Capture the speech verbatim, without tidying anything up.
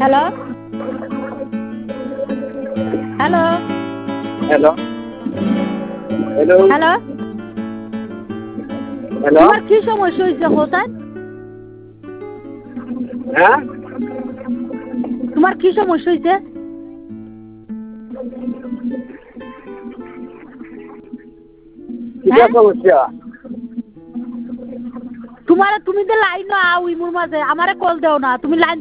hello hello hello hello hello hello তোমার কি সমস্যা হয়েছে কোথায় হ্যাঁ তোমার কি সমস্যা হয়েছে কিটা সমস্যা তোমার তুমি তো লাইন আও ইমুর মাঝে আমারে কল দেও না তুমি লাইন